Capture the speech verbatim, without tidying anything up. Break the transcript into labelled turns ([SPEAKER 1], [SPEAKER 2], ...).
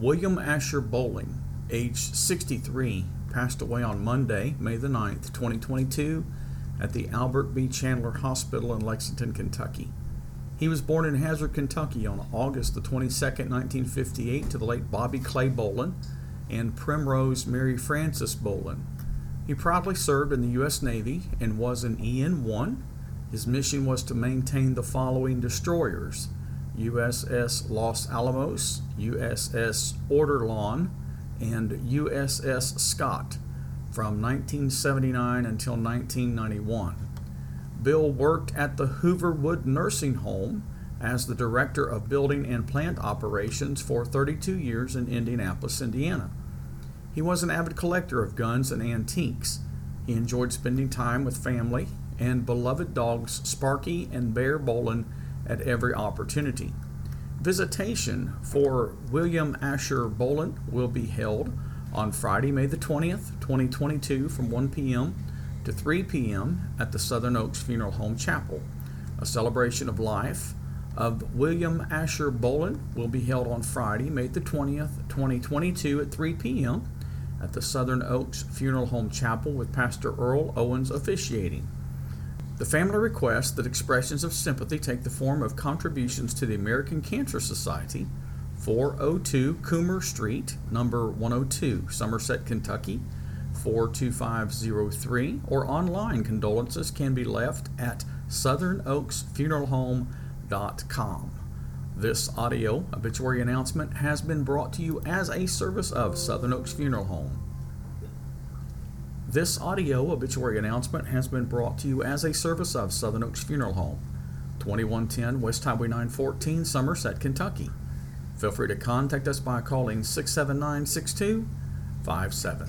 [SPEAKER 1] William Asher Bowling, age sixty-three, passed away on Monday, May the ninth, twenty twenty-two, at the Albert B. Chandler Hospital in Lexington, Kentucky. He was born in Hazard, Kentucky on August the twenty-second, nineteen fifty-eight, to the late Bobby Clay Bolin and Primrose Mary Frances Bolin. He proudly served in the U S Navy and was an E N one. His mission was to maintain the following destroyers: U S S Los Alamos, U S S Orderlawn, and U S S Scott from nineteen seventy-nine until nineteen ninety-one. Bill worked at the Hooverwood Nursing Home as the Director of Building and Plant Operations for thirty-two years in Indianapolis, Indiana. He was an avid collector of guns and antiques. He enjoyed spending time with family and beloved dogs Sparky and Bear Bolin at every opportunity. Visitation for William Asher Bolin will be held on Friday, May the twentieth, twenty twenty-two, from one p.m. to three p.m. at the Southern Oaks Funeral Home Chapel. A celebration of life of William Asher Bolin will be held on Friday, May the twentieth, twenty twenty-two, at three p.m. at the Southern Oaks Funeral Home Chapel, with Pastor Earl Owens officiating. The family requests that expressions of sympathy take the form of contributions to the American Cancer Society, four oh two Coomer Street, number one oh two, Somerset, Kentucky, four two five zero three, or online condolences can be left at southern oaks funeral home dot com. This audio obituary announcement has been brought to you as a service of Southern Oaks Funeral Home. This audio obituary announcement has been brought to you as a service of Southern Oaks Funeral Home, twenty-one ten West Highway nine fourteen, Somerset, Kentucky. Feel free to contact us by calling six seven nine, six two five seven.